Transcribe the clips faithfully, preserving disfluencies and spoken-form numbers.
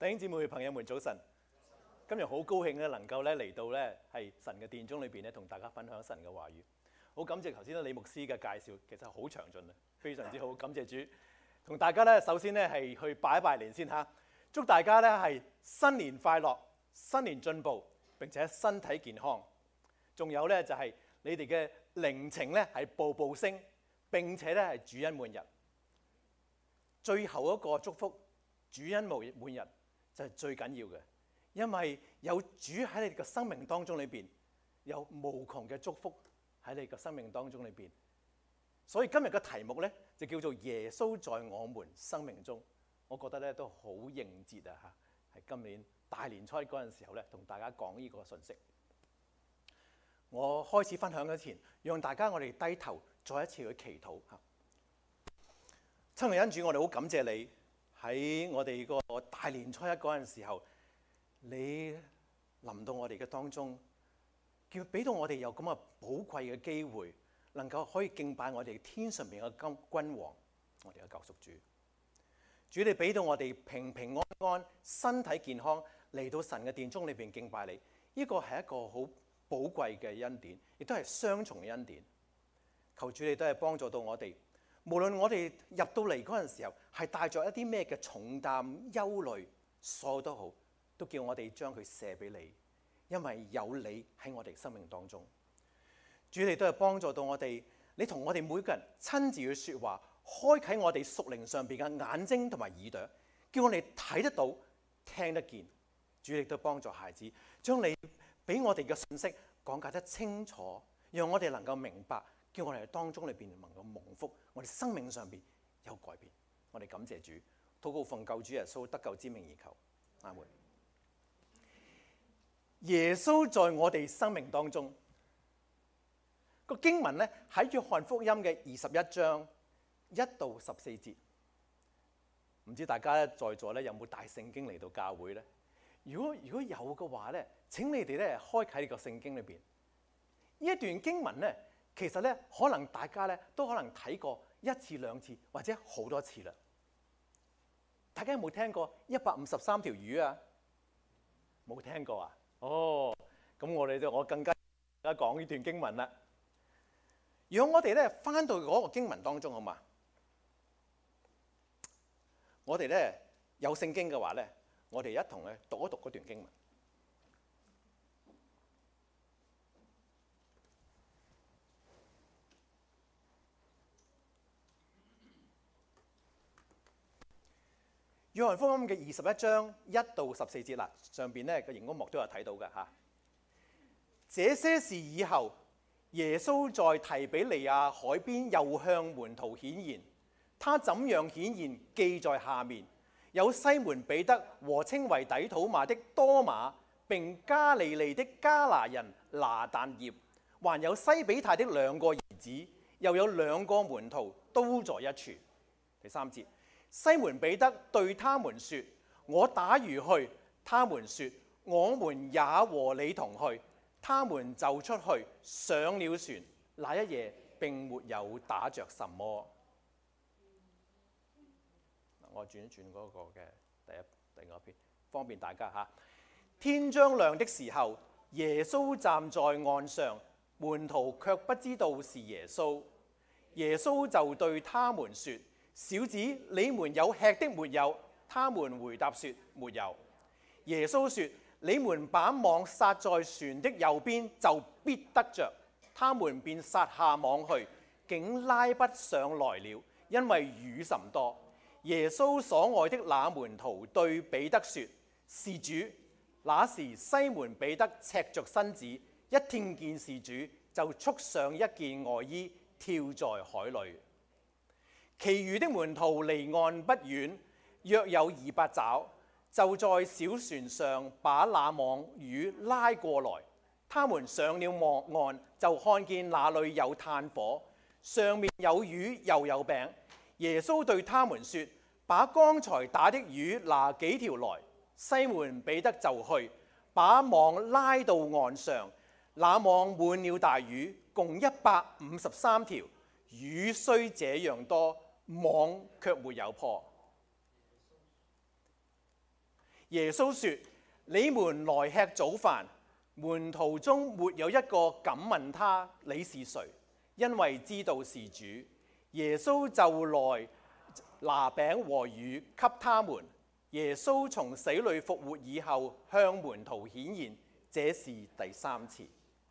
弟兄姊妹、朋友們，早晨！今日好高興咧，能夠咧嚟到咧係神嘅殿中裏邊咧，同大家分享神嘅話語。好感謝頭先咧李牧師嘅介紹，其實好詳盡啊，非常之好，感謝主。同大家咧，首先咧係去拜一拜年先嚇，祝大家咧係新年快樂、新年進步，並且身體健康。仲有咧就係你哋嘅靈情咧係步步升，並且咧係主恩滿溢。最後一個祝福，主恩滿溢就係最緊要嘅，因為有主喺你嘅生命當中裏邊，有無窮嘅祝福喺你嘅生命當中裏邊。所以今日嘅題目咧就叫做耶穌在我們生命中。我覺得咧都好應節啊嚇，係今年大年初一嗰陣時候咧，同大家講呢個信息。我開始分享之前，讓大家我哋低頭再一次去祈禱嚇。親愛恩主，我哋好感謝你喺我哋個大年初一嗰陣時候，你臨到我哋嘅當中，叫俾到我哋有咁嘅寶貴嘅機會，能夠可以敬拜我哋天上邊嘅君君王，我哋嘅救贖主。主，你俾到我哋平平安安、身體健康嚟到神嘅殿中裏邊敬拜你，呢個係一個好寶貴嘅恩典，亦都係雙重嘅恩典。求主你都係幫助到我哋。無論我哋入到嚟嗰陣時候係帶著一啲咩嘅重擔、憂慮，所有都好，都叫我哋將佢卸俾你，因為有你喺我哋生命當中。主你都係幫助到我哋，你同我哋每個人親自去説話，開啟我哋屬靈上邊嘅眼睛同埋耳朵，叫我哋睇得到、聽得見。主你都幫助孩子，將你俾我哋嘅信息講解得清楚，讓我哋能夠明白。叫我哋喺當中裏邊能夠蒙福，我哋生命上邊有改變。我哋感謝主，禱告奉救主耶穌得救之名而求，阿門。耶穌在我哋生命當中，個經文咧喺約翰福音嘅二十一章一到十四節。唔知大家咧在座咧有冇帶聖經嚟到教會咧？如果如果有嘅話咧，請你哋咧開啟呢個聖經裏邊呢一段經文咧。其實咧，可能大家咧都可能睇過一次兩次，或者好多次啦。大家有冇聽過一百五十三條魚啊？冇聽過啊？哦，咁我哋就我更加而家講呢段經文啦。如果我哋咧翻到嗰個經文當中，好嘛？我哋咧有聖經嘅話咧，我哋一同咧讀一讀嗰段經文。約翰福音嘅二十一章一到十四節啦，上邊咧個熒光幕都有睇到嘅嚇。這些事以後，耶穌在提比利亞海邊又向門徒顯現，他怎樣顯現記在下面。有西門彼得和稱為底土馬的多馬，並加利利的加拿人拿但業，還有西比泰的兩個兒子，又有兩個門徒都在一處。第三節。西門彼得對他們說：我打魚去。他們說：我們也和你同去。他們就出去上了船。那一夜並沒有打着什麼。我轉一轉嗰個嘅第一第二篇，方便大家嚇。天將亮的時候，耶穌站在岸上，門徒卻不知道是耶穌。耶穌就對他們說：小子，你們有吃的沒有？他們回答說：沒有。耶穌說：你們把網撒在船的右邊，就必得着。他們便撒下網去，竟拉不上來了，因為魚甚多。耶穌所愛的那門徒對彼得說：是主。那時西門彼得赤着身子，一聽見是主，就束上一件外衣，跳在海裏。其餘的門徒離岸不遠，約有二百肘，就在小船上把那網魚拉過來。他們上了岸岸，就看見那裏有炭火，上面有魚又有餅。耶穌對他們說：把剛才打的魚拿幾條來。西門彼得就去，把網拉到岸上，那網滿了大魚，共一百五十三條。魚雖這樣多，網卻沒有破。 耶穌說：你們來吃早飯。門徒中沒有一個敢問他你是誰，因為知道是主。耶穌就來拿餅和魚給他們。耶穌從死裏復活以後，向門徒顯現，這是第三次。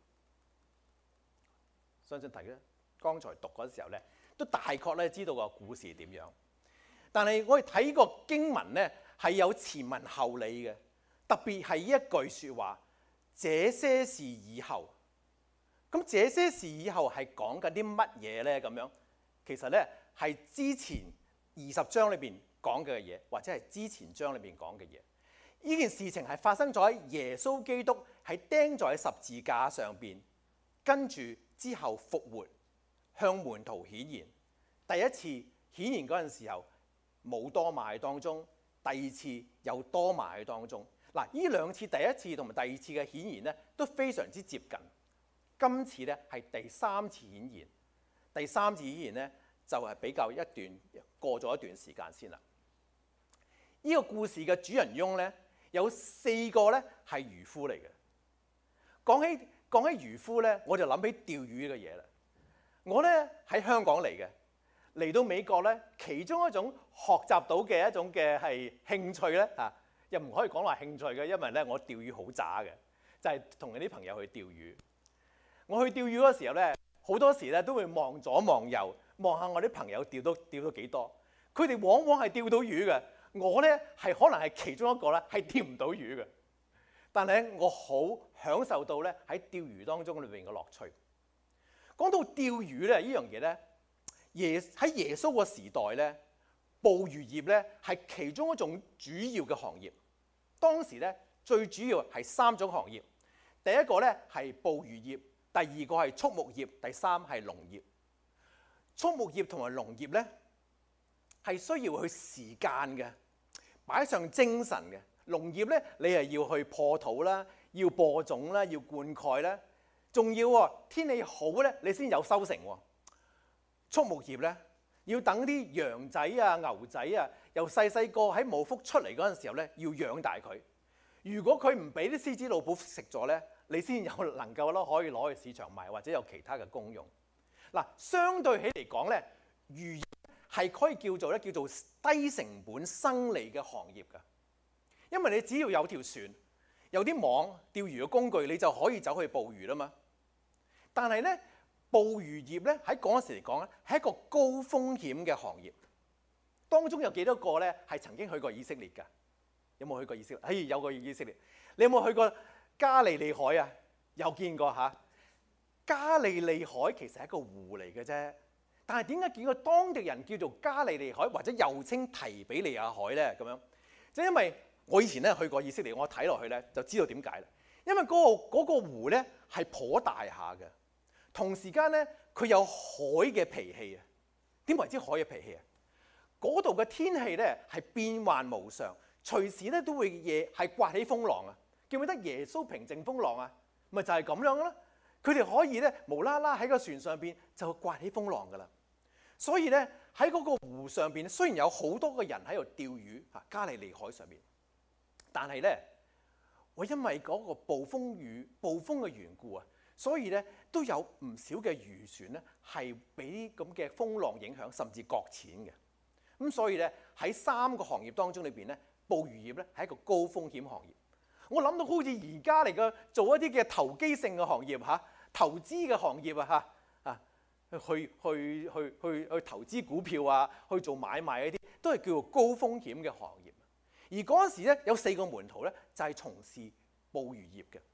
相信大家剛才讀嗰時候咧，都大概咧知道個故事點樣。但係我哋睇個經文咧，係有前文後理嘅，特別係一句説話。這些事以後，咁這些事以後係講緊啲乜嘢呢？咁樣其實呢係之前二十章裏邊講嘅嘢，或者係之前章裏邊講嘅嘢。呢件事情係發生咗喺耶穌基督係釘在十字架上邊，跟住之後復活，向門徒顯現。第一次顯現嗰陣時候冇多馬喺當中，第二次有多馬喺當中。嗱，呢兩次第一次同埋第二次嘅顯現咧，都非常之接近。今次咧係第三次顯現，第三次顯現咧就係比較一段過咗一段時間先啦。呢個故事嘅主人翁咧有四個咧係漁夫嚟嘅。講起講起漁夫咧，我就諗起釣魚嘅嘢啦。我咧喺香港嚟嘅，嚟到美國咧，其中一種學習到嘅一種嘅係興趣咧嚇。又唔可以講話興趣嘅，因為咧我釣魚好渣嘅，就係同啲朋友去釣魚。我去釣魚嗰時候咧，好多時咧都會望左望右，望下我啲朋友釣到釣到幾多。佢哋往往係釣到魚嘅，我咧係可能係其中一個咧係釣唔到魚嘅。但係我好享受到咧喺釣魚當中裏邊嘅樂趣。講到釣魚咧，呢樣嘢咧，耶喺耶穌個時代咧，捕魚業咧係其中一種主要嘅行業。當時咧最主要係三種行業，第一個咧係捕魚業，第二個係畜牧業，第三係農業。畜牧業同埋農業咧係需要去時間嘅，擺上精神嘅。農業咧你係要去破土啦，要播種啦，要灌溉啦，仲要喎天氣好咧你先有收成喎。畜牧業咧，要等啲羊仔啊、牛仔啊，由細細個喺母腹出嚟嗰陣時候咧，要養大佢。如果佢唔俾啲獅子老虎食咗咧，你先有能夠咯可以攞去市場賣，或者有其他嘅功用。嗱，相對起嚟講咧，漁業係可以叫做咧叫做低成本生利嘅行業㗎。因為你只要有條船、有啲網、釣魚嘅工具，你就可以走去捕魚啦嘛。但係咧，捕魚業咧喺嗰陣時嚟講咧，係一個高風險嘅行業。當中有幾多個咧係曾經去過以色列㗎？有冇去過以色列？哎，有個以色列。你有冇去過加利利海啊？有見過嚇？加利利海其實係一個湖嚟嘅啫。但係點解見過當地人叫做加利利海或者又稱提比利亞海咧？咁樣，即係因為我以前咧去過以色列，我睇落去咧就知道點解啦。因為嗰個嗰個湖咧係頗大下嘅。同時間咧，佢有海嘅脾氣啊！點為之海嘅脾氣啊？嗰度嘅天氣咧係變幻無常，隨時咧都會嘢係刮起風浪啊！記唔記得耶穌平靜風浪啊？咪就係咁樣啦！佢哋可以咧無啦啦喺個船上邊就刮起風浪噶啦。所以咧喺嗰個湖上邊，雖然有好多個人喺度釣魚嚇，加利利海上面，但係咧我因為嗰個暴風雨、暴風嘅緣故啊。所以咧都有唔少嘅漁船咧係俾咁嘅風浪影響，甚至擱淺嘅。咁所以咧喺三個行業當中裏邊咧，捕魚業咧係一個高風險行業。我諗到好似而家嚟嘅做一啲嘅投機性嘅行業嚇，投資嘅行業啊嚇啊，去去去去去投資股票啊，去做買賣嗰啲，都係叫做高風險嘅行業。而嗰陣時咧有四個門徒咧就係從事捕魚業嘅。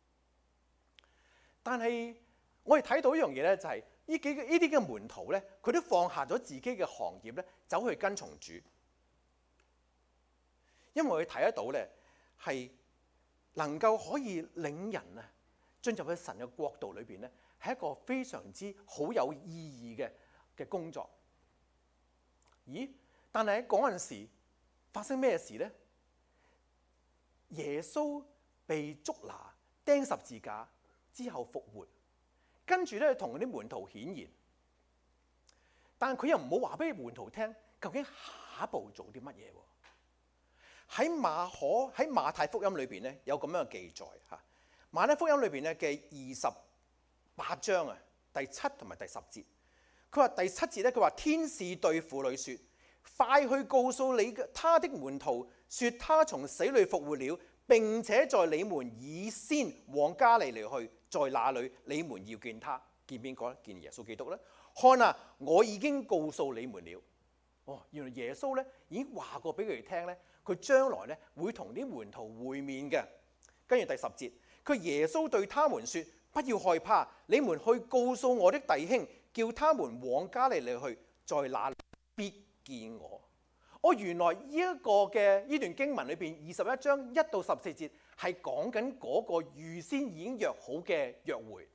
但係我哋睇到一樣嘢咧，就係呢幾個呢啲嘅門徒咧，佢都放下咗自己嘅行業咧，走去跟從主。因為佢睇得到咧，係能夠可以領人啊進入去神嘅國度裏邊咧，係一個非常之好有意義嘅嘅工作。咦？但係喺嗰陣時發生咩事咧？耶穌被捉拿釘十字架之後復活，跟住咧同啲門徒顯現，但係佢又唔好話俾門徒聽究竟下一步做啲乜嘢喎？ 喺馬可喺馬太福音裏邊咧有咁樣嘅記載嚇。馬太福音裏邊咧嘅二十八章啊，第七同埋第十節，佢話第七節咧，佢話天使對婦女説：快去告訴你嘅他的門徒，説他從死裏復活了，並且在你們以先往加利利去，在那裏你們要見他。見邊個咧？見耶穌基督咧。看啊，我已經告訴你們了。哦，原來耶穌咧已經話過俾佢哋聽咧，佢將來咧會同啲門徒會面嘅。跟住第十節，佢耶穌對他們説：不要害怕，你們去告訴我的弟兄，叫他們往加利利去，在那裏必見我。哦，原來呢一個嘅呢段經文裏邊，二十一章一到十四節係講緊嗰個預先已經約好嘅約會。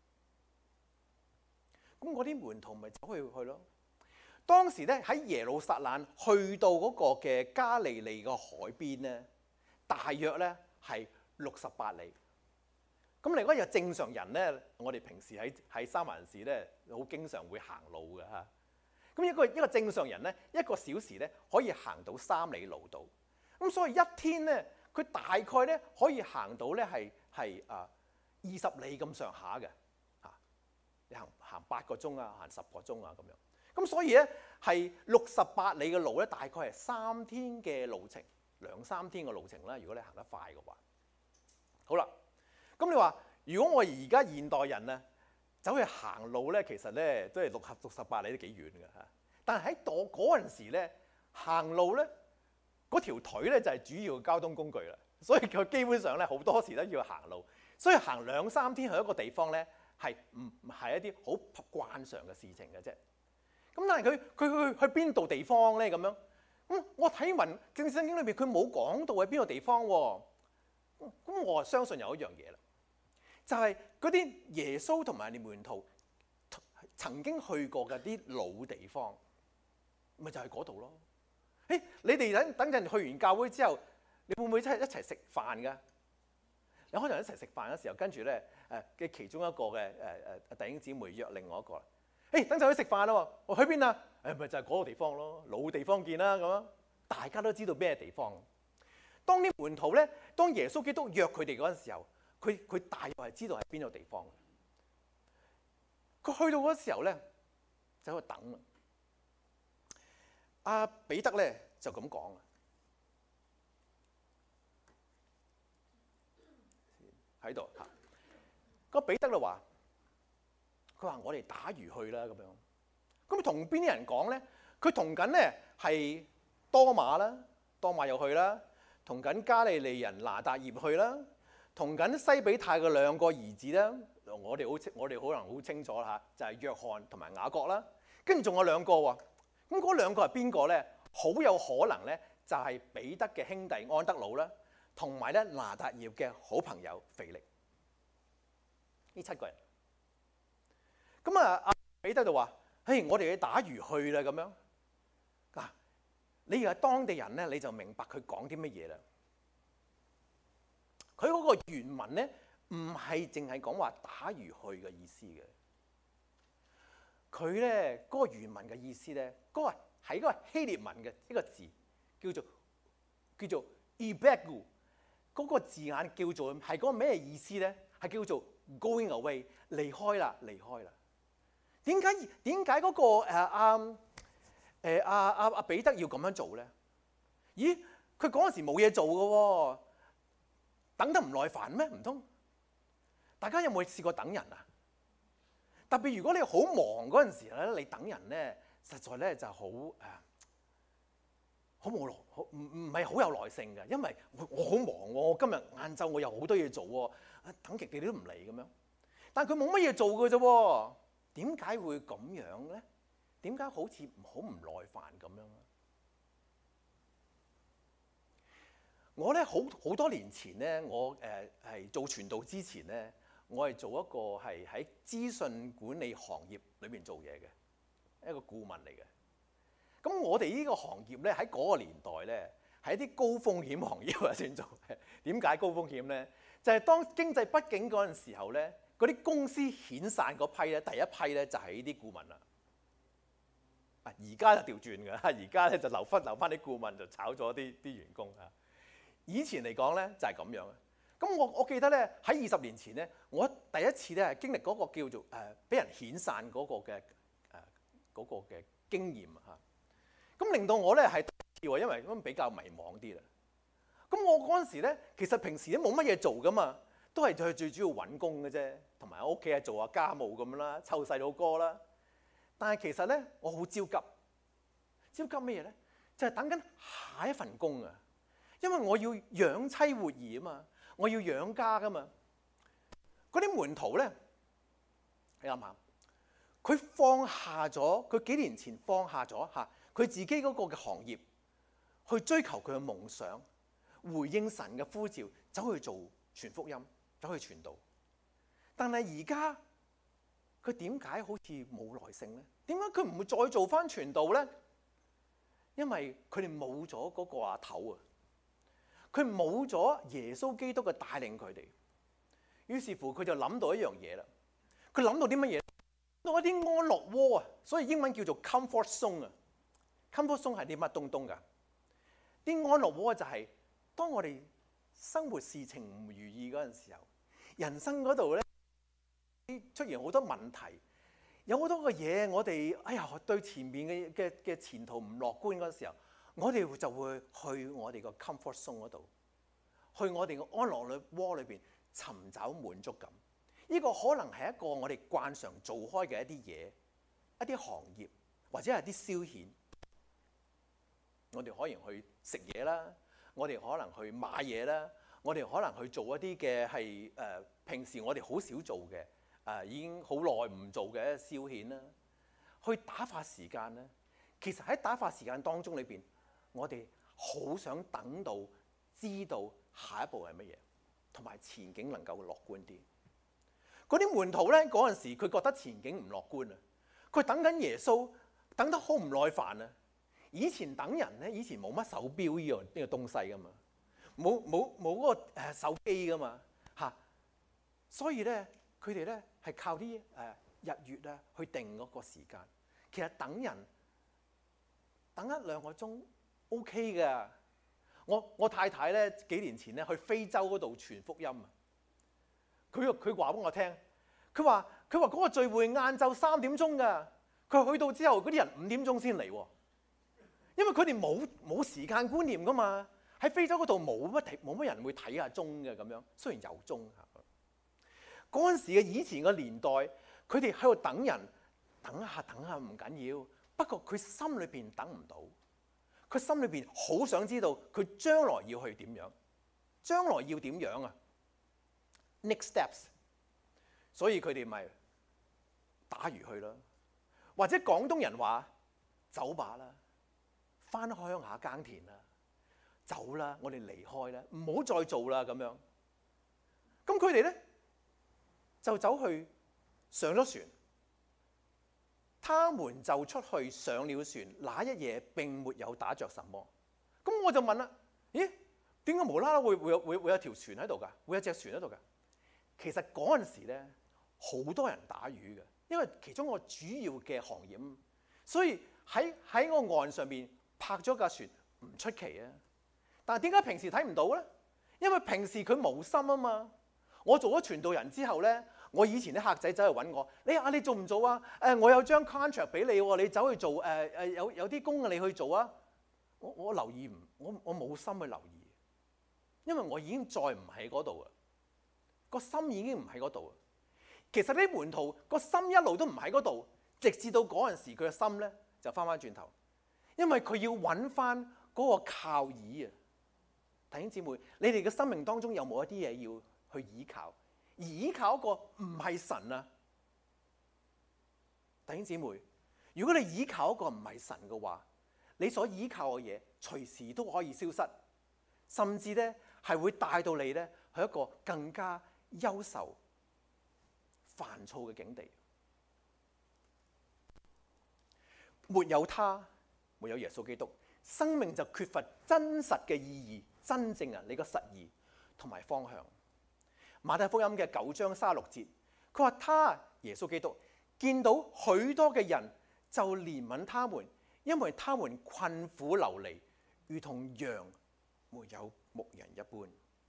咁嗰啲門徒咪走去去咯。當時咧喺耶路撒冷去到嗰個嘅加利利個海邊咧，大約咧係六十八里。咁你嗰日正常人咧，我哋平時喺喺三藩市咧，好經常會行路嘅嚇。咁一個一個正常人咧，一個小時咧可以行到三里路度。咁所以一天咧，佢大概咧可以行到咧係係啊二十里咁上下嘅嚇。你行行八個鐘啊，行十個鐘啊咁樣。咁所以咧係六十八里嘅路咧，大概係三天嘅路程，兩三天嘅路程啦。如果你行得快嘅話，好啦。咁你話，如果我而家現代人咧走去行路咧，其實咧都係六十六十八里都幾遠嘅嚇。但係喺嗰嗰陣時咧，行路咧嗰條腿咧就係主要嘅交通工具啦。所以佢基本上咧好多時都要行路。所以行兩三天去一個地方咧，係唔係一啲好慣常嘅事情嘅啫。咁但係佢佢去去邊度地方咧咁樣？咁我睇文聖經裏邊佢冇講到喺邊個地方喎。咁我啊相信有一樣嘢啦，就係嗰啲耶穌同埋你門徒曾經去過嘅啲老地方，咪就係嗰度咯。誒，你哋等等陣去完教會之後，你會唔會真係一齊食飯㗎？你可能一齊食飯嘅時候，跟住咧誒嘅其中一個嘅誒誒弟兄姊妹約另外一個啦。誒，等陣去食飯啦喎，我去邊啊？誒，咪就係嗰個地方咯，老地方見啦咁樣，大家都知道咩地方。當啲門徒咧，當耶穌基督約佢哋嗰陣時候，佢佢大約係知道係邊個地方。佢去到嗰時候咧，就喺度等啦。阿彼得咧就咁講啊，喺度嚇。個彼得就話：佢話我哋打魚去啦咁樣。咁同邊啲人講咧？佢同緊咧係多馬啦，多馬又去啦。同緊加利利人拿達業去啦，同緊西比泰嘅兩個兒子啦，我哋好清，我哋可能好清楚啦嚇，就係約翰同埋雅各啦。跟住仲有兩個喎，咁嗰兩個係邊個咧？好有可能咧，就係彼得嘅兄弟安德魯啦，同埋咧拿達業嘅好朋友腓力。呢七個人。咁啊，阿彼得就話：嘿，我哋去打魚去啦咁樣。嗱。你要係當地人咧，你就明白佢講啲乜嘢啦。佢嗰個原文咧，唔係淨係講話打魚去嘅意思嘅。佢咧嗰個原文嘅意思咧，嗰、嗰個係嗰個希臘文嘅一個字，叫做叫做 ebegu。嗰個字眼叫做係嗰個咩意思咧？係叫做 going away， 離開啦，離開啦。點解點解嗰個誒阿？呃誒阿阿阿彼得要咁樣做咧？咦，佢嗰陣時冇嘢做嘅喎，等得唔耐煩咩？唔通？大家有冇試過等人啊？特別如果你好忙嗰陣時咧，你等人咧，實在咧就好誒，好冇耐，好唔唔係好有耐性嘅，因為我我好忙喎，我今日晏晝我有好多嘢做喎，等極你哋都唔嚟咁樣。但係佢冇乜嘢做嘅啫喎，點解會咁樣咧？點解好似好唔耐煩咁樣咧？我咧好好多年前咧，我誒係、呃、做傳道之前咧，我係做一個係喺資訊管理行業裏邊做嘢嘅一個顧問嚟嘅。咁我哋呢個行業咧喺嗰個年代咧係一啲高風險行業啊，算做。點解高風險咧？就係、是、當經濟不景嗰陣時候咧，嗰啲公司遣散嗰批咧，第一批咧就係呢啲顧問啦。而家就調轉㗎，而家咧就留翻留翻啲顧問，就炒咗啲啲員工啊。 以前嚟講咧就係咁樣嘅。咁我我記得咧喺二十年前咧，我第一次咧係經歷嗰個叫做誒俾、呃、人遣散嗰個嘅誒嗰個嘅經驗啊嚇。咁令到我咧係因為咁比較迷茫啲啦。咁我嗰陣時咧，其實平時都冇乜嘢做噶嘛，都係佢最主要揾工嘅啫，同埋喺屋企啊做下家務咁啦，湊細佬哥啦。但係其實咧，我好焦急，焦急咩嘢咧？就係、是、等緊下一份工啊！因為我要養妻活兒啊嘛，我要養家噶嘛。嗰啲門徒咧，你諗下，佢放下咗，佢幾年前放下咗嚇佢自己嗰個嘅行業，去追求佢嘅夢想，回應神嘅呼召，走去做傳福音，走去傳道。但係而家佢點解好似冇耐性咧？點解佢唔會再做翻傳道咧？因為佢哋冇咗嗰個阿頭啊！佢冇咗耶穌基督嘅帶領佢哋，於是乎佢就諗到一樣嘢啦。佢諗到啲乜嘢？諗到一啲安樂窩啊！所以英文叫做 comfort zone 啊。comfort zone 係啲乜東東㗎？啲安樂窩就係當我哋生活事情唔如意嗰陣時候，人生嗰度咧出現好多問題，有好多嘅嘢，我哋哎呀對前面嘅嘅嘅前途唔樂觀嗰陣時候，我哋就會去我哋個 comfort zone 嗰度，去我哋個安樂窩裏邊尋找滿足感。呢個可能係一個我哋慣常做開嘅一啲嘢，一啲行業或者係啲消遣。我哋可能去食嘢啦，我哋可能去買嘢啦，我哋可能去做一啲嘅係誒平時我哋好少做嘅誒、呃、已經好耐唔做嘅消遣啦，去打發時間咧。其實喺打發時間當中裏邊，我哋好想等到知道下一步係乜嘢，同埋前景能夠樂觀啲。嗰啲門徒咧嗰陣時，佢覺得前景唔樂觀啊，佢等緊耶穌，等得好唔耐煩啊。以前等人咧，以前冇乜手錶呢樣呢個東西噶嘛，冇冇冇嗰個誒手機噶嘛嚇，所以咧佢哋咧係靠啲誒日月啊去定嗰個時間。其實等人等一兩個鐘 OK 㗎。我我太太咧幾年前咧去非洲嗰度傳福音啊，佢佢話俾我聽，佢話佢話嗰個聚會晏晝三點鐘㗎，佢去到之後嗰啲人五點鐘先嚟喎。因為佢哋冇冇時間觀念噶嘛，喺非洲嗰度冇乜睇冇乜人會睇下鐘嘅咁樣，雖然有鐘嚇。嗰陣時嘅以前嘅年代，佢哋喺度等人，等下等下唔緊要，不過佢心裏邊等唔到，佢心裏邊好想知道佢將來要去點樣，將來要點樣啊 ？Next steps， 所以佢哋咪打魚去啦，或者廣東人話走吧啦。翻鄉下耕田啦，走啦，我哋離開啦，唔好再做啦咁樣。咁佢哋咧就走去上咗船，他們就出去上了船，那一夜並沒有打着什麼。咁我就問啦，咦？點解無啦啦會會有會會有條船喺度㗎？會有隻船喺度㗎？其實嗰陣時咧，好多人打魚嘅，因為其中一個主要嘅行業，所以喺喺個岸上邊。泊咗架船唔出奇啊！但係點解平時睇唔到咧？因為平時佢無心啊嘛。我做咗傳道人之後咧，我以前啲客仔走去揾我，你啊你做唔做啊？誒、呃、我有張 contract 俾你喎，你走去做誒誒、呃、有有啲工你去做啊！我我留意唔，我我冇心去留意，因為我已經再唔喺嗰度啊，個心已經唔喺嗰度啊。其實啲門徒個心一路都唔喺嗰度，直至到嗰陣時佢嘅心咧就翻翻轉頭。因為佢要揾翻嗰個靠倚啊！弟兄姊妹，你哋嘅生命當中有冇一啲嘢要去倚靠？而倚靠一個唔係神啊！弟兄姊妹，如果你倚靠一個唔係神嘅話，你所倚靠嘅嘢隨時都可以消失，甚至咧係會帶到你咧去一個更加憂愁、煩躁嘅境地。沒有他。沒有耶穌基督，生命就缺乏真實嘅意義，真正啊你個實義同埋方向。馬太福音嘅九章三十六節，佢話他耶穌基督見到許多嘅人就憐憫他們，因為他們困苦流離，如同羊沒有牧人一般。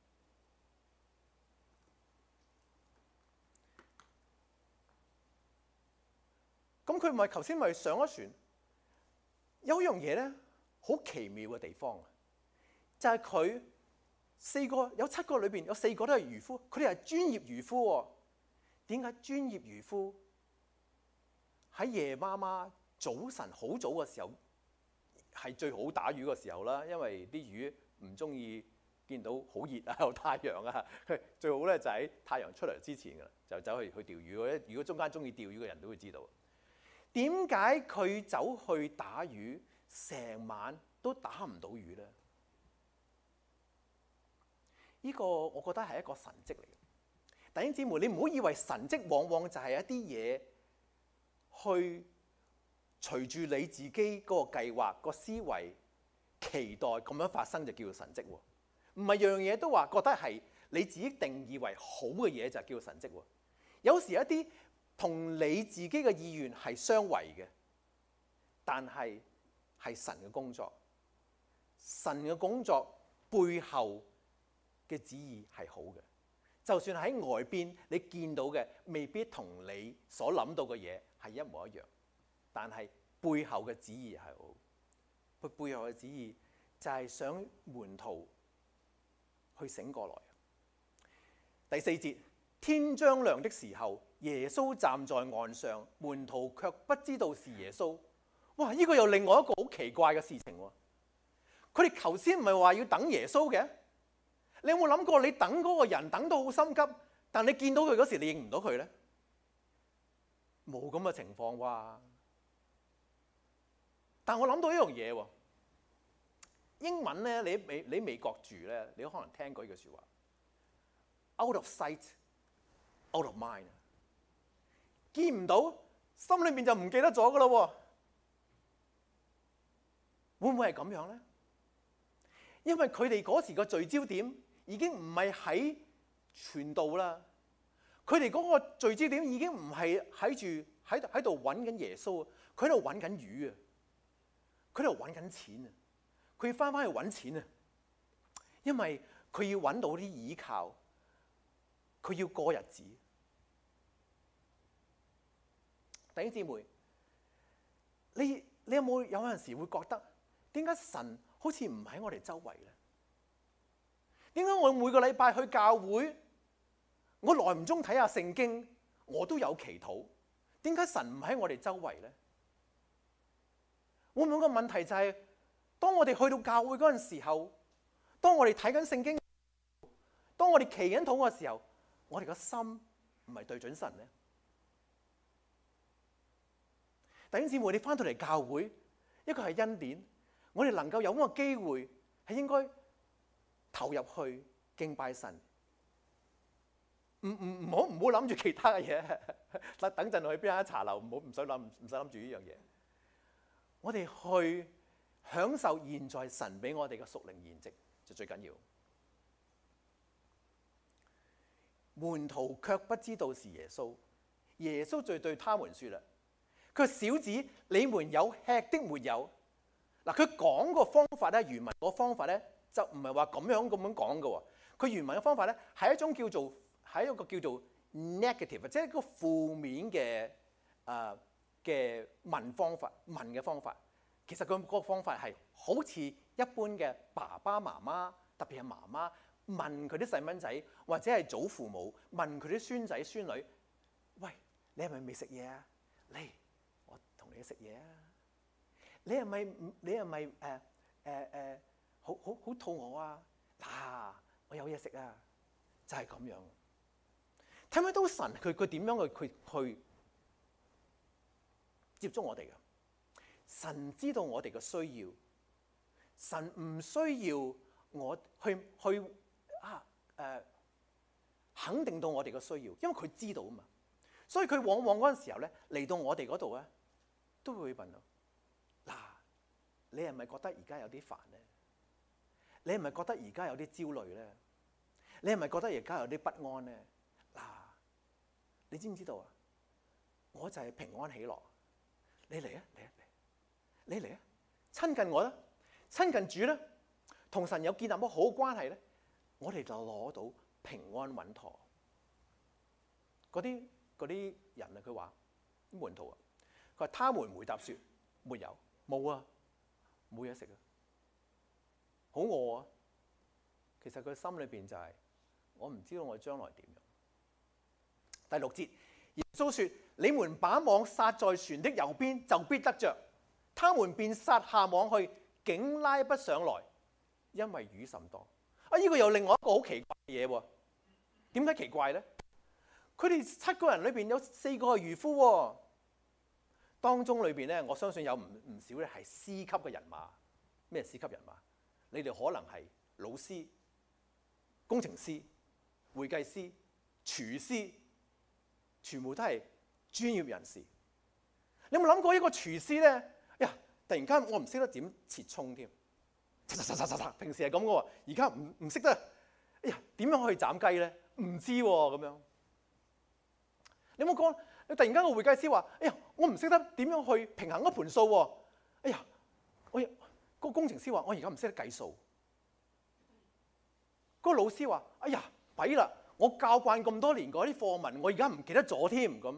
咁佢咪頭先咪上咗船？有一樣嘢咧，好奇妙嘅地方，就係佢四個有七個裏邊有四個都係漁夫，佢哋係專業漁夫喎。點解專業漁夫喺夜媽媽早晨好早嘅時候係最好打魚嘅時候啦？因為啲魚唔中意見到好熱啊，有太陽啊，最好咧就喺太陽出嚟之前噶啦，就走去去釣魚。如果中間中意釣魚嘅人都會知道。點解佢走去打魚，成晚都打唔到魚咧？呢個我覺得係一個神蹟嚟嘅。弟兄姊妹，你唔好以為神蹟往往就係一啲嘢去隨住你自己嗰個計劃、個思維、期待咁樣發生就叫做神蹟喎。唔係樣嘢都話覺得係你自己定義為好嘅嘢就叫做神蹟喎。有時一啲同你自己嘅意願係相違嘅，但係係神嘅工作，神嘅工作背後嘅旨意係好嘅。就算喺外邊你見到嘅未必同你所諗到嘅嘢係一模一樣，但係背後嘅旨意係好。佢背後嘅旨意就係想門徒去醒過來。第四節，天將亮的時候，耶穌站在岸上，門徒卻不知道是耶穌。哇！呢個又另外一個好奇怪嘅事情喎。佢哋頭先唔係話要等耶穌嘅？你有冇諗過你等嗰個人等到好心急，但你見到佢嗰時你認唔到佢咧？冇咁嘅情況啩。但我諗到一樣嘢喎。英文咧，你美你美國住咧，你可能聽過呢句説話 ：out of sight, out of mind。見唔到，心裏面就唔記得咗噶咯喎。會唔會係咁樣咧？因為佢哋嗰時個聚焦點已經唔係喺傳道啦，佢哋嗰個聚焦點已經唔係喺住喺喺度揾緊耶穌，佢喺度揾緊魚啊，佢喺度揾緊錢啊，佢要翻返去揾錢啊，因為佢要揾到啲倚靠，佢要過日子。弟兄姊妹，你你有冇有陣時會覺得點解神好似唔喺我哋周圍咧？點解我每個禮拜去教會，我耐唔中睇下聖經，我都有祈禱，點解神唔喺我哋周圍咧？會唔會個問題就係，當我哋去到教會嗰陣時候，當我哋睇緊聖經，當我哋祈緊禱嘅時候，我哋個心唔係對準神咧？弟兄姊妹，你翻到嚟教會，一個係恩典，我哋能夠有咁嘅機會，係應該投入去敬拜神。唔唔唔好唔好諗住其他嘅嘢。等陣去邊間茶樓，唔好唔使諗唔使諗住呢樣嘢。我哋去享受現在神俾我哋嘅屬靈筵席，就最緊要。門徒卻不知道是耶穌，耶穌就對他們說啦。佢話小子，你們有吃的沒有？嗱，佢講個方法咧，原文個方法咧就唔係話咁樣咁樣講嘅喎。佢原文嘅方法咧係一種叫做係一個叫做 negative， 即係一個負面嘅誒嘅問方法問嘅方法。其實佢嗰個方法係好似一般嘅爸爸媽媽，特別係媽媽問佢啲細蚊仔或者係祖父母問佢啲孫仔孫女：喂，你係咪未食嘢啊？嚟！你食嘢啊？你係咪你係咪誒誒誒好好好肚餓啊？嗱，我有嘢食啊！就係咁樣。睇唔睇到神佢佢點樣去去去接觸我哋嘅？神知道我哋嘅需要，神唔需要我去去啊誒、呃、肯定到我哋嘅需要，因為佢知道啊嘛。所以佢往往嗰陣時候咧嚟到我哋嗰度咧。都會問到，嗱，你係咪覺得而家有啲煩咧？你係咪覺得而家有啲焦慮咧？你係咪覺得而家有啲不安咧？嗱，你知唔知道啊？我就係平安喜樂。你嚟啊！嚟啊！嚟！你嚟啊！親近我啦，親近主啦， 同神有建立咗好嘅關係咧，我哋就攞到平安穩妥。嗰啲嗰啲人啊，佢話啲門徒啊，佢話他們回答說：沒有，冇啊，冇嘢食啊，好餓啊。其實佢心裏邊就係、是、我唔知道我將來點樣。第六節，耶穌說：你們把網撒在船的右邊，就必得着。他們便撒下網去，竟拉不上來，因為魚甚多。啊！呢、這個又另外一個好奇怪嘅嘢喎。點解奇怪咧？佢哋七個人裏邊有四個係漁夫喎。當中裏邊咧，我相信有唔唔少咧係 C 級嘅人馬。咩 C 級人馬？你哋可能係老師、工程師、會計師、廚師，全部都係專業人士。你有冇諗過一個廚師咧？呀！突然間我唔識得點切葱添，嚓嚓嚓嚓嚓，平時係咁嘅喎，而家唔唔識得。哎呀，點樣可以斬雞咧？唔知喎咁樣。你有冇講？你突然間個會計師話：哎呀，我唔識得點樣去平衡一盤數喎。哎呀，我個工程師話：我而家唔識得計數。嗰個老師話：哎呀，弊啦！我教慣咁多年嗰啲課文，我而家唔記得咗添咁。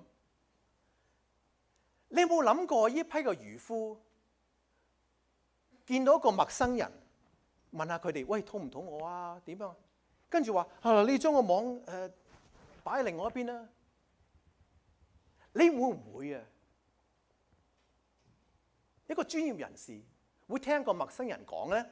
你有冇諗過呢批嘅漁夫見到一個陌生人，問下佢哋：喂，肚唔肚餓啊？點樣？跟住話：啊，你將個網誒擺喺另外一邊啦。你會唔會啊？一個專業人士會聽個陌生人講咧？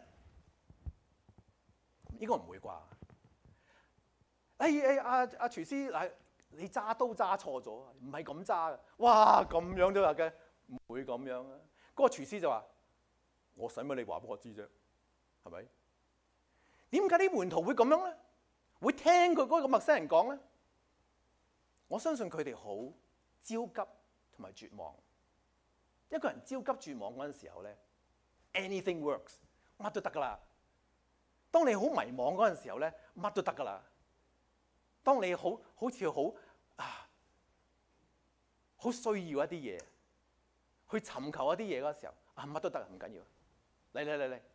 應該唔會啩？哎哎，阿阿廚師嗱，你揸刀揸錯咗，唔係咁揸嘅。哇，咁樣都話嘅，唔會咁樣啊！嗰個廚師就話：我使乜你話俾我知啫？係咪？點解啲門徒會咁樣咧？會聽佢嗰個陌生人講咧？我相信佢哋好焦急同埋絕望。一個人焦急絕望嗰陣時候咧 ，anything works， 乜都得噶啦。當你好迷茫嗰陣時候咧，乜都得噶啦。當你好好似好啊，好需要一啲嘢，去尋求一啲嘢嗰時候，啊乜都得，唔緊要。嚟嚟嚟嚟，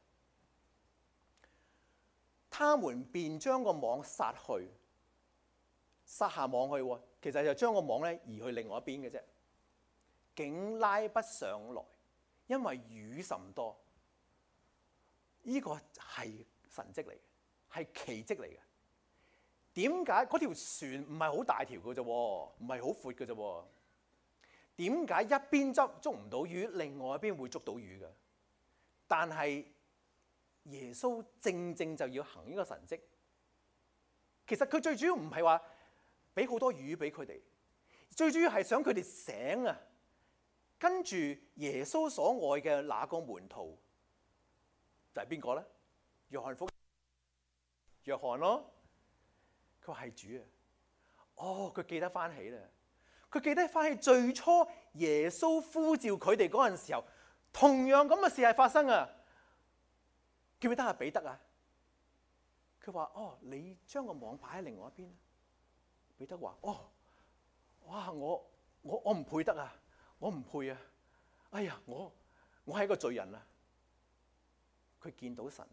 他們便將個網撒去，撒下網去喎。其實就將個網咧移去另外一邊嘅啫，竟拉不上來，因為魚甚多。呢個係神蹟嚟嘅，係奇蹟嚟嘅。點解嗰條船唔係好大條嘅啫？唔係好闊嘅啫？點解一邊執捉唔到魚，另外一邊會捉到魚嘅？但係耶穌正正就要行呢個神蹟。其實佢最主要唔係話俾好多魚俾佢哋，最主要係想佢哋醒啊！跟住耶穌所愛嘅那個門徒就係邊個咧？約翰福音，約翰咯。佢話係主啊！哦，佢記得翻起啦。佢記得翻起最初耶穌呼召佢哋嗰陣時候，同樣咁嘅事係發生啊！記唔記得係彼得啊？佢話：哦，你將個網擺喺另外一邊。彼得話：哦，哇！我我我唔配得啊！我唔配啊！哎呀，我我係一個罪人啊！佢見到神。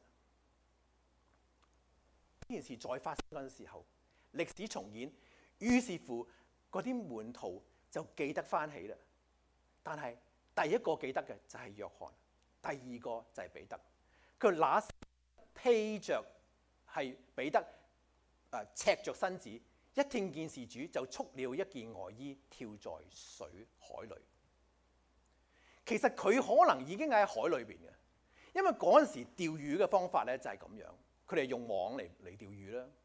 呢件事再發生嗰陣時候，歷史重演，於是乎嗰啲門徒就記得翻起啦。但係第一個記得嘅就係約翰，第二個就係彼得。佢那時披着係彼得誒赤着身子，一聽見是主，就束了一件外衣，跳在水海裏。其實佢可能已經喺海裏邊嘅，因為嗰陣時釣魚嘅方法咧就係咁樣。佢哋用網嚟嚟釣魚啦。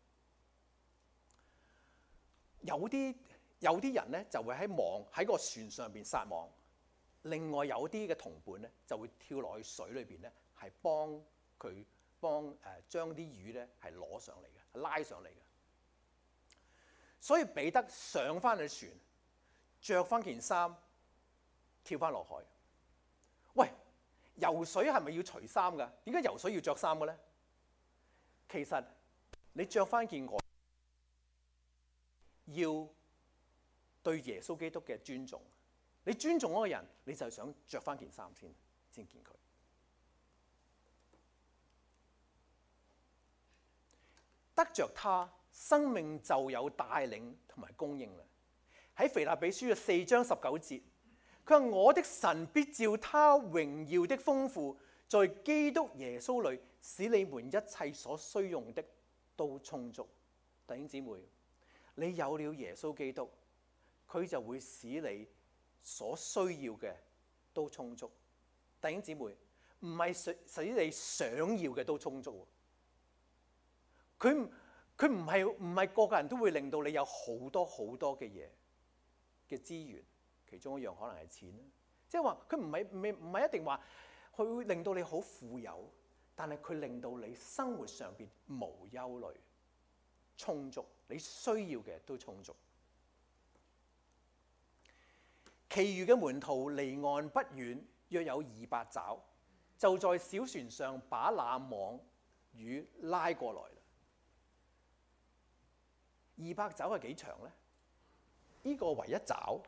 有啲有啲人咧就會喺網喺個船上邊撒網，另外有啲嘅同伴咧就會跳落去水裏邊咧，係幫佢幫誒將啲魚咧係攞上嚟嘅，拉上嚟嘅。所以彼得上翻去船，着翻件衫，跳翻落海。喂，游水係咪要除衫㗎？點解游水要着衫嘅咧？其實你着翻件外，要對耶穌基督嘅尊重。你尊重嗰個人，你就想着翻件衫先，先見佢。 得着他，生命就有帶領同埋供應啦。喺腓立比書嘅四章十九節，佢話：我的神必照他榮耀的豐富，在基督耶穌裏，使你們一切所需用的都充足。弟兄姊妹，你有了耶穌基督，佢就會使你所需要嘅都充足。弟兄姊妹，唔係使使你想要嘅都充足。佢佢唔係唔係個個人都會令到你有好多好多嘅嘢嘅資源，其中一樣可能係錢啦。即係話佢唔係唔係唔係一定話佢會令到你好富有，但係佢令到你生活上邊無憂慮、充足，你需要嘅都充足。其餘嘅門徒離岸不遠，約有二百肘，就在小船上把那網魚拉過來啦。二百肘係幾長咧？呢、這個為一肘，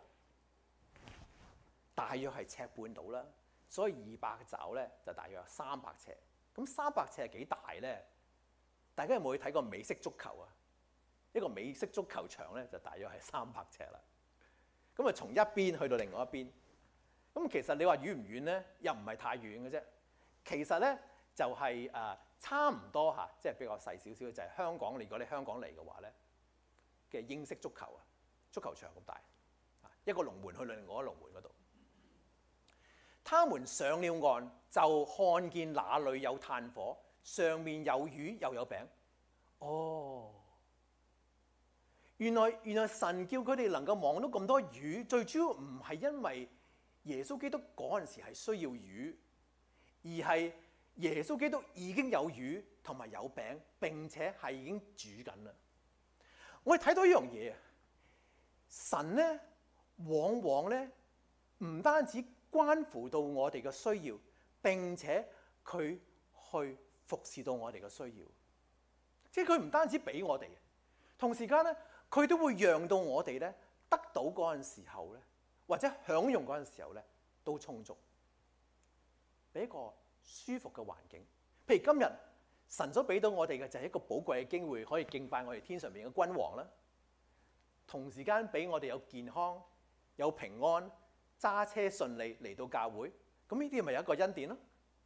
大約係尺半到啦，所以二百肘咧就大約有三百尺。咁三百尺係幾大咧？大家有冇去睇過美式足球啊？一個美式足球場咧就大約係三百尺啦。咁啊，從一邊去到另外一邊，咁其實你話遠唔遠咧？又唔係太遠嘅啫。其實咧就係、是、誒、呃、差唔多嚇，即係比較細少少，就係、是、香港。如果你香港嚟嘅話咧嘅英式足球啊，足球場咁大，一個龍門去到另外一個龍門嗰度。他們上了岸，就看見那裏有炭火，上面有魚又有餅。哦！原來原來神叫佢哋能夠望到咁多魚，最主要唔係因為耶穌基督嗰陣時係需要魚，而係耶穌基督已經有魚同埋有餅，並且係已經煮緊啦。我哋睇到一樣嘢，神咧往往咧唔單止關乎到我哋嘅需要，並且佢去服侍到我哋嘅需要，即係佢唔單止俾我哋，同時間咧。佢都會讓到我哋咧得到嗰陣時候咧，或者享用嗰陣時候咧，都充足，俾一個舒服嘅環境。譬如今日神所俾到我哋嘅就係一個寶貴嘅機會，可以敬拜我哋天上邊嘅君王啦。同時間俾我哋有健康、有平安、揸車順利嚟到教會，咁呢啲咪有一個恩典咯。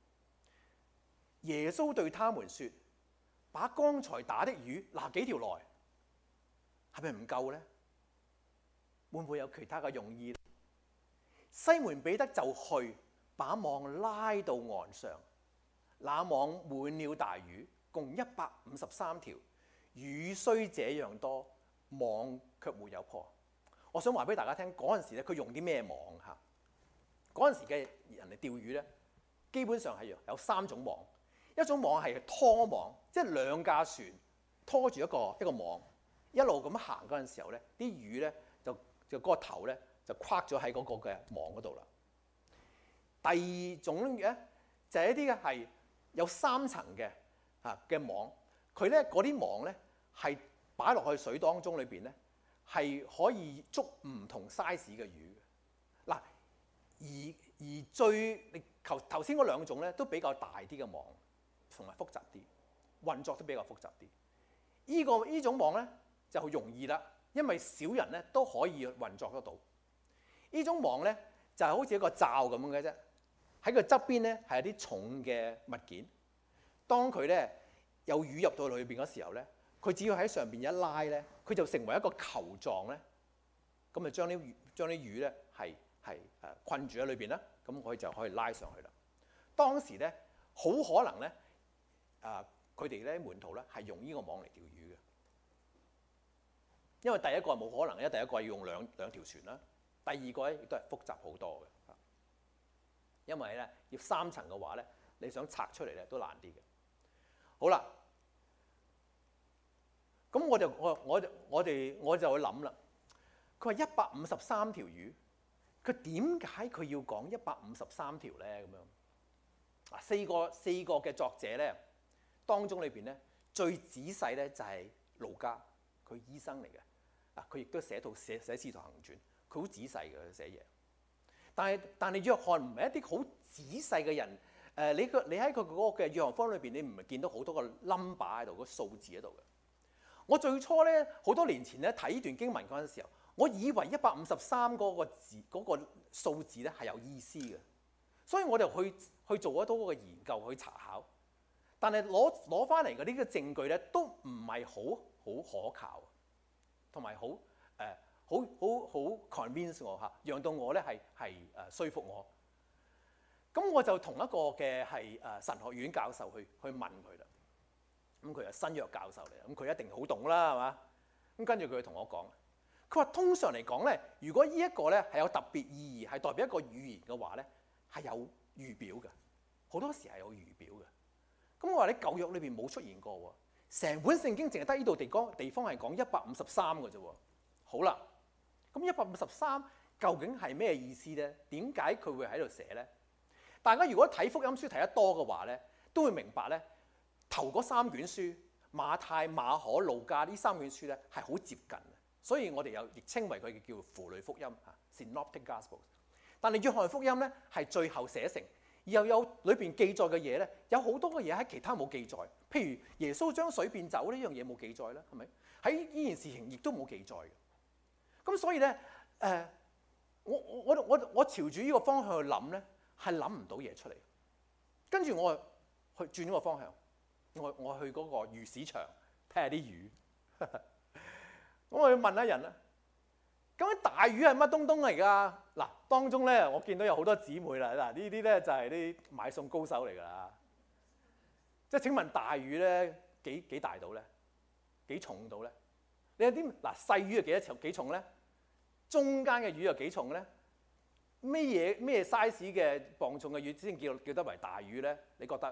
耶穌對他們說：把剛才打的魚拿幾條來。係咪唔夠咧？會唔會有其他嘅用意呢？西門彼得就去把網拉到岸上，那網滿了大魚，共一百五十三條。魚雖這樣多，網卻沒有破。我想話俾大家聽，嗰陣時咧，佢用啲咩網嚇？嗰陣時嘅人嚟釣魚咧，基本上係有三種網。一種網係拖網，即係兩架船拖住一個一個網。一路咁行嗰陣時候咧，啲魚咧就就嗰個頭咧就框咗喺嗰個嘅網嗰度啦。第二種嘅就係一啲嘅係有三層嘅嚇嘅網，佢咧嗰啲網咧係擺落去水當中裏邊咧係可以捉唔同 size 嘅魚嘅。嗱，而而最你頭頭先嗰兩種咧都比較大啲嘅網，同埋複雜啲，運作都比較複雜啲。依個依種網咧就好容易啦，因為少人咧都可以運作得到。呢種網咧就係好似一個罩咁樣嘅啫，喺個側邊咧係有啲重嘅物件。當佢咧有魚入到裏邊嗰時候咧，佢只要喺上邊一拉咧，佢就成為一個球狀咧，咁就將啲魚將啲魚咧係係誒困住喺裏邊啦，咁佢就可以拉上去啦。當時咧好可能咧啊，佢哋咧門徒咧係用呢個網嚟釣魚嘅。因為第一個係冇可能，因為第一個要用兩兩條船啦。第二個咧亦都係複雜好多嘅，因為咧要三層嘅話咧，你想拆出嚟咧都難啲嘅。好啦，咁我就我我我哋我就去諗啦。佢話一百五十三條魚，佢點解佢要講一百五十三條咧？咁樣啊，四個四個嘅作者咧，當中裏邊咧最仔細咧就係路加，佢醫生嚟嘅。啊！佢亦都寫到寫寫《使徒行傳》，佢好仔細嘅寫嘢。但係但係約翰唔係一啲好仔細嘅人。誒、呃，你個你喺佢嗰個嘅約翰福音裏邊，你唔係見到好多個 number 喺度，個數字喺度嘅。 我最初咧好多年前咧睇呢段經文嗰陣時候，我以為一百五十三嗰個字嗰、嗰個數字咧係有意思嘅，所以我就去去做咗多個研究去查考，但係攞攞翻嚟嘅呢個證據咧都唔係好好可靠，同埋好誒好好好 convince 我嚇，讓到我咧係係誒說服我。咁我就同一個嘅係誒神學院教授去去問佢啦。咁佢係新約教授嚟，咁佢一定好懂啦，係嘛？咁跟住佢同我講，佢話通常嚟講咧，如果呢一個咧係有特別意義，係代表一個語言嘅話咧，係有預表嘅，好多時係有預表嘅。咁我話你舊約裏邊冇出現過喎，成本聖經淨係得呢度地方地方係講一百五十三嘅啫喎。好啦，咁一百五十三究竟係咩意思咧？點解佢會喺度寫咧？大家如果睇福音書睇得多嘅話咧，都會明白咧。頭嗰三卷書馬太、馬可、路加呢三卷書咧係好接近嘅，所以我哋又亦稱為佢叫符類福音嚇 （Synoptic Gospels）。但係約翰福音咧係最後寫成，而又有裏邊記載嘅嘢咧，有好多嘅嘢喺其他冇記載。譬如耶穌將水變酒呢樣嘢冇記載啦，係咪？喺呢件事情亦都冇記載嘅。咁所以咧，誒、呃，我我我我我朝住呢個方向去諗咧，係諗唔到嘢出嚟。跟住我去轉咗個方向。我我去嗰個魚市場睇下啲魚，咁我要問下人啦。究竟大魚係乜東東嚟㗎？嗱，當中咧我見到有好多姊妹啦，嗱呢啲咧就係啲買餸高手嚟㗎啦。即係請問大魚咧幾幾大到咧？幾重到咧？你有啲嗱細魚係幾多重幾重咧？中間嘅魚又幾重咧？咩嘢咩 size 嘅磅重嘅魚先叫叫得為大魚咧？你覺得？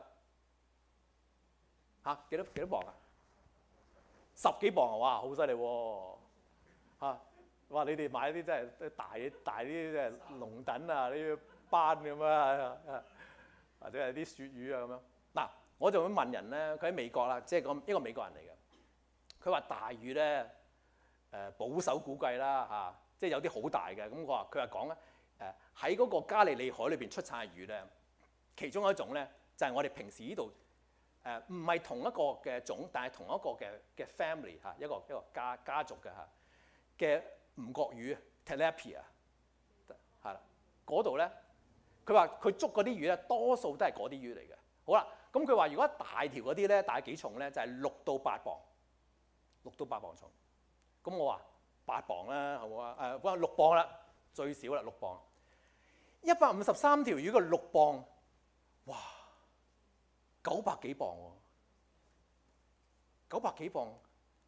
嚇幾多幾多磅啊？十幾磅啊！哇，好犀利喎！嚇哇！你哋買啲真係大大啲，即係龍躉啊，呢啲斑咁啊，或者係啲鱈魚啊咁樣。嗱，我就會問人咧，佢喺美國啦，即係個一個美國人嚟嘅。佢話大魚咧，誒保守估計啦嚇，即係有啲好大嘅。咁我話佢話講咧，誒喺嗰個加利利海裏邊出產嘅魚咧，其中一種咧就係我哋平時呢度。誒唔係同一個嘅種，但係同一個嘅嘅 family 嚇，一個一個家家族嘅嚇嘅吳國魚 tilapia 係啦，嗰度咧，佢話佢捉嗰啲魚咧，多數都係嗰啲魚嚟嘅。好啦，咁佢話如果大條嗰啲咧，大幾重咧？就係六到八磅，六到八磅重。咁我話八磅啦，好唔好啊？誒，我話六磅啦，最少啦，六磅。一百五十三條魚嘅六磅，哇！九百幾磅喎，九百幾磅，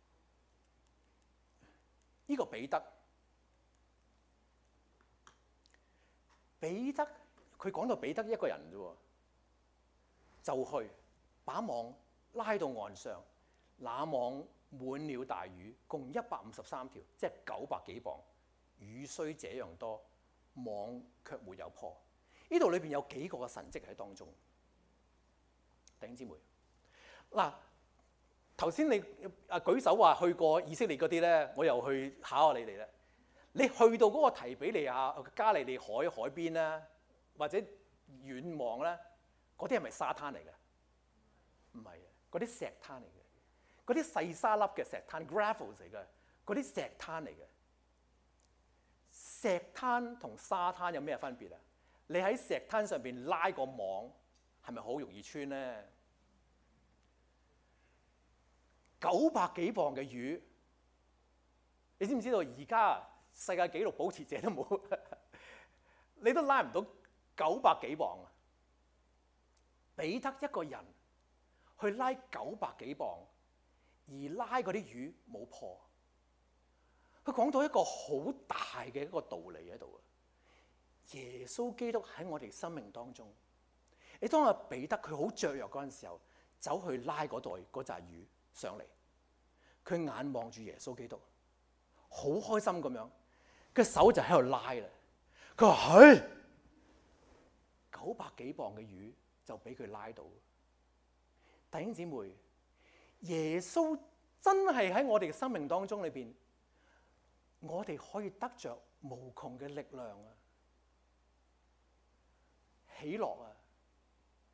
呢個彼得，彼得佢講到彼得一個人啫喎，就去把網拉到岸上，那網滿了大魚，共一百五十三條，即係九百幾磅。魚雖這樣多，網卻沒有破。呢度裏邊有幾個嘅神跡喺當中。弟兄姊妹，嗱，頭先你啊舉手話去過以色列嗰啲咧，我又去考下你哋咧。你去到嗰個提比利亞加利利海海邊咧，或者遠望咧，嗰啲係咪沙灘嚟嘅？唔係，嗰啲石灘嚟嘅，嗰啲細沙粒嘅石灘 gravels 嚟嘅，嗰啲石灘嚟嘅。石灘同沙灘有咩分別啊？你喺石灘上邊拉個網。係咪好容易穿咧？九百幾磅嘅魚，你知唔知道而家世界紀錄保持者都冇，你都拉唔到九百幾磅啊！彼得一個人去拉九百幾磅，而拉嗰啲魚冇破。佢講到一個好大嘅一個道理喺度啊！耶穌基督喺我哋生命當中。你當阿彼得佢好雀躍嗰陣時候，走去拉嗰袋嗰紮魚上嚟，佢眼望住耶穌基督，好開心咁樣，個手就喺度拉啦。佢話：係九百幾磅嘅魚就俾佢拉到。弟兄姊妹，耶穌真係喺我哋嘅生命當中裏邊，我哋可以得着無窮嘅力量啊，喜樂啊！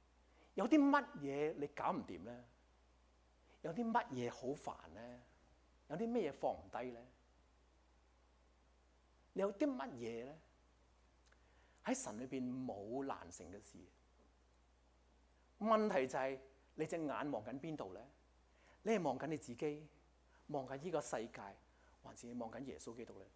有啲乜嘢你搞唔掂咧？有啲乜嘢好煩咧？ 有啲咩嘢放唔低咧？你有啲乜嘢咧？喺神裏邊冇難成嘅事。問題就係你隻眼望緊邊度咧？你係望緊你自己，望緊呢個世界，還是你望緊耶穌基督咧？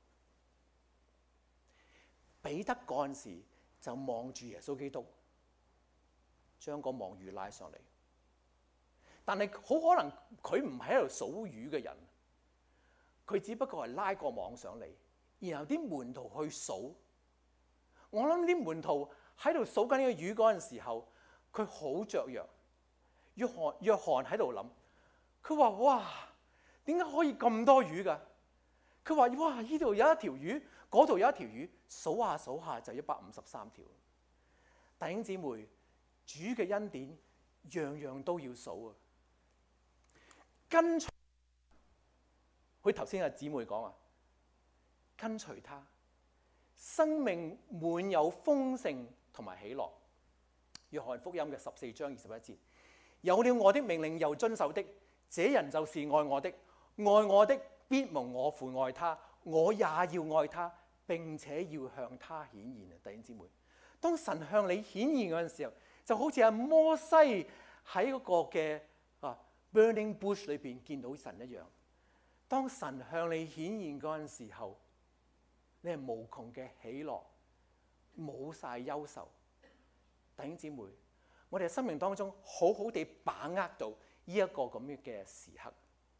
彼得嗰陣時就望住耶穌基督，將個網魚拉上嚟。但係好可能佢唔係喺度數魚嘅人，佢只不過係拉個網上嚟，然後啲門徒去數。我諗啲門徒喺度數緊呢個魚嗰陣時候，佢好雀躍。約翰約翰喺度諗，佢話：哇，點解可以咁多魚㗎？佢話：哇，呢度有一條魚，嗰度有一條魚，數下數下就一百五十三條。弟兄姊妹，主嘅恩典樣樣都要數啊！跟隨佢頭先嘅姊妹講啊，跟隨他，生命滿有豐盛同埋喜樂。約翰福音嘅十四章二十一節，有了我的命令又遵守的，這人就是愛我的。愛我的必蒙我父愛他，我也要愛他，並且要向他顯現啊！弟兄姊妹，當神向你顯現嗰陣時候，就好似阿摩西喺嗰個嘅啊 burning bush 裏邊見到神一樣。當神向你顯現嗰陣時候，你係無窮嘅喜樂，冇晒憂愁。弟兄姊妹，我哋喺生命當中好好地把握到呢一個咁樣嘅時刻。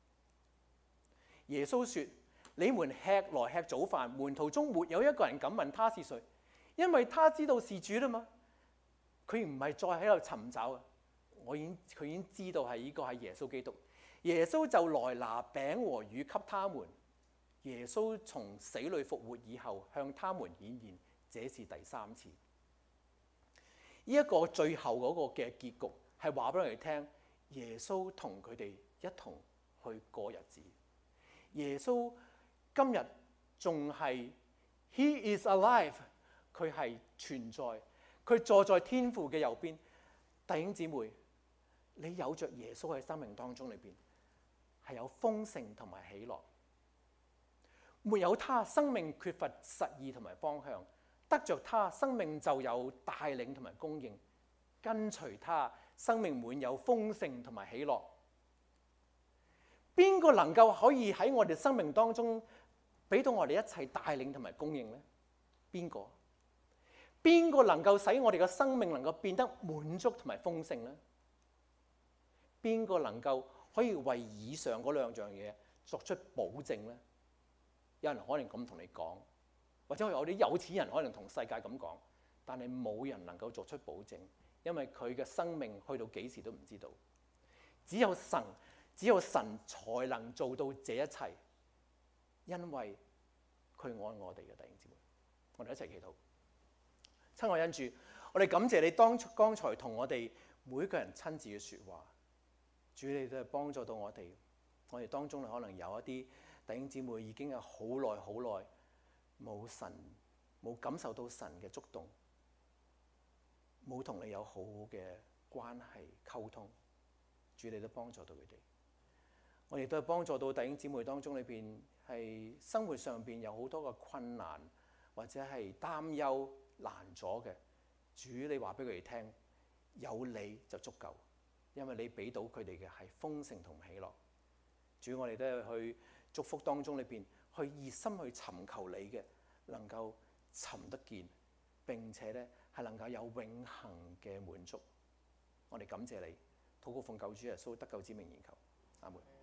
耶穌說：你們吃來吃早飯，門徒中沒有一個人敢問他是誰，因為他知道是主啦嘛。佢唔係再喺度尋找啊，我已經佢已經知道係呢個係耶穌基督。耶穌就來拿餅和魚給他們。耶穌從死裏復活以後向他們顯現，這是第三次。呢一個最後嗰個嘅結局係話俾我哋聽，耶穌同佢哋一同去過日子。耶穌今日仲係 He is alive， 佢係存在，佢坐在天父嘅右邊。弟兄姊妹，你有着耶穌喺生命當中裏邊，係有豐盛同埋喜樂。沒有他，生命缺乏實意同埋方向。得着他，生命就有帶領同埋供應；跟隨他，生命滿有豐盛同埋喜樂。邊個能夠可以喺我哋生命當中俾到我哋一切帶領同埋供應呢？邊個？邊個能夠使我哋嘅生命能夠變得滿足同埋豐盛呢？邊個能夠可以為以上嗰兩樣嘢作出保證呢？有人可能咁同你講。或者有啲有錢人可能同世界咁講，但係冇人能夠作出保證，因為佢嘅生命去到幾時都唔知道。只有神，只有神才能做到這一切，因為佢愛我哋嘅弟兄姊妹。我哋一齊祈禱。親愛恩主，我哋感謝你當剛才同我哋每個人親自嘅説話。主，你都係幫助到我哋。我哋當中可能有一啲弟兄姊妹已經係好耐好耐。冇神，冇感受到神嘅觸動，冇同你有好好嘅關係溝通。主，你都幫助到佢哋。我亦都係幫助到弟兄姊妹當中裏邊係生活上邊有好多嘅困難，或者係擔憂難咗嘅。主，你話俾佢哋聽，有你就足夠，因為你俾到佢哋嘅係豐盛同喜樂。主，我哋都係去祝福當中裏邊。去熱心去尋求你嘅，能夠尋得見，並且咧係能夠有永恆嘅滿足。我哋感謝你，禱告奉救主耶穌得救之名而求，阿門。